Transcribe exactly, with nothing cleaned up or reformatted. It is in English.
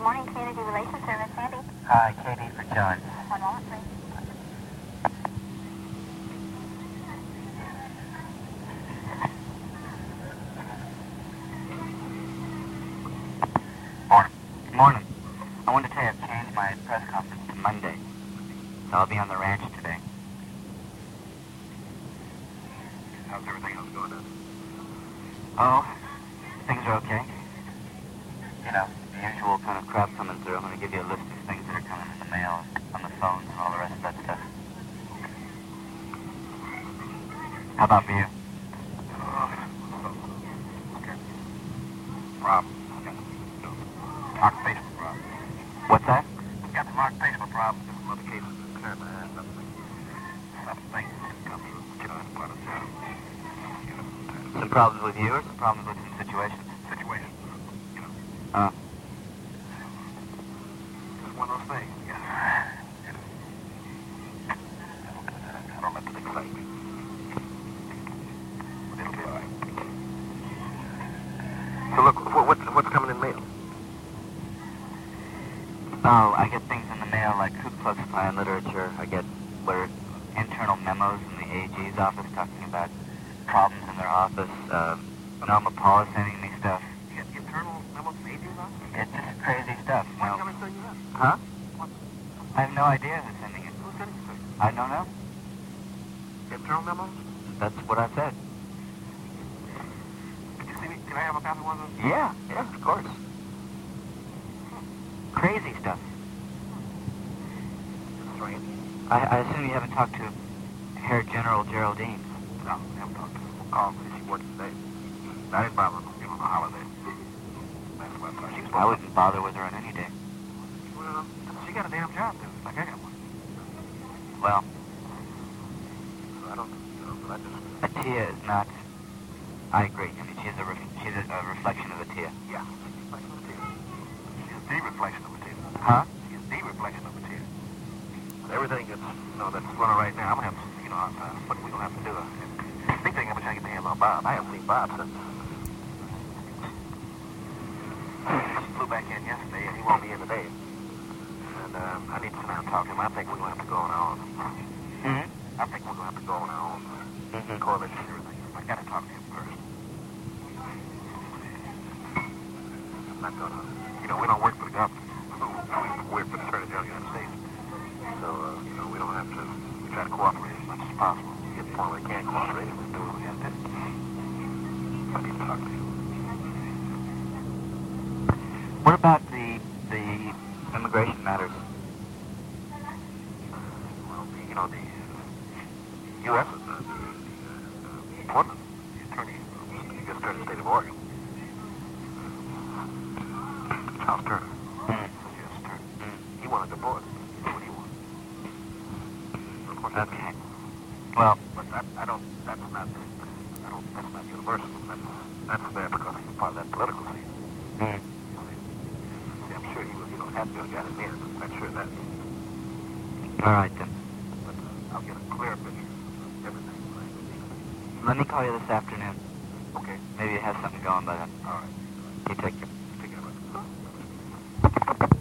morning, Community Relations Service, Sandy. Hi, Katie for John. One moment, please. Morning. Morning. I wanted to tell you I've changed my press conference to Monday, so I'll be on the ranch today. How's everything else going on? Oh, things are okay. You know, the usual kind of crap coming through. I'm going to give you a list of things that are coming in the mail, on the phones, and all the rest of that stuff. How about for you? Okay. Problem. Mark basement problem. What's that? Got the Mark basement problem. There's some other cases that clear my hand. Nothing. Nothing things that come through. You know, that's part of the job. You know, Some problems with you or some problems with some situations? situation. You know, Uh, just one of those things. Yeah. You know. I don't let the excite me. But it'll be all right. So look, what, what's, what's coming in mail? Oh, I get things in the mail like Ku Klux Klan literature. I get what are internal memos in the A G's office talking about problems in their office. Uh, Norma Paul is sending me stuff. You get internal memos from A G's office? It's just crazy stuff. You Why know. can't I send you that? Huh? What? I have no idea who's sending it. Who's sending it to you? I don't know. Internal memos? That's what I said. Can you see me? Can I have a copy of one of those? Yeah, yeah, of course. Crazy stuff. Strange. I, I assume you haven't talked to Herr General Geraldine. No, I haven't talked to her. We'll call her. She works today. I didn't bother her. She was on holiday. That's why I thought she was I wouldn't bother with her on any day. Well, she got a damn job, too. Like I got one. Well, So I don't, you know, but I just... Atia is not... I agree. I mean, she's a, ref- she's a, a reflection of Atia. Yeah, she's like a tear. She's the reflection of a tear. Huh? She's the reflection of a tear. Everything that's, you know, that's running right now, I'm going to have to, you know, uh, what we're going to have to do. Uh, big thing, I'm trying to get the hands on Bob. I haven't seen Bob since... He flew back in yesterday, and he won't be in today. And um, I need to sit down and talk to him. I think we're going to have to go on our own. Mm-hmm. I think we're going to have to go on our own. Mm-hmm. Coalition and everything. I got to talk to him first. I'm not going to... You know, we don't work for the government. We work for the Attorney General of the United States. So, uh, you know, we don't have to... We try to cooperate as much as possible. Get to the point where we can't cooperate, and we do what we have to do. I need to talk to you. What about the the immigration matters? Well, the, you know, the uh, U S is uh, the, uh, Portland, the attorney, the U S Attorney of the State of Oregon. Charles Turner. Mm. U S Attorney. He wanted to board. What do you want? Of course, Okay. Well, but that, I don't, that's not, I don't, that's not universal. That's, that's there because he's part of that political scene. mm. See, I'm sure he was, you know, had to have got it in. I'm not sure of that. all right then. But uh, I'll get a clear picture of everything. Right? Let me call you this afternoon. Okay. Maybe you have something going by then. All right. You take care. Take care of it.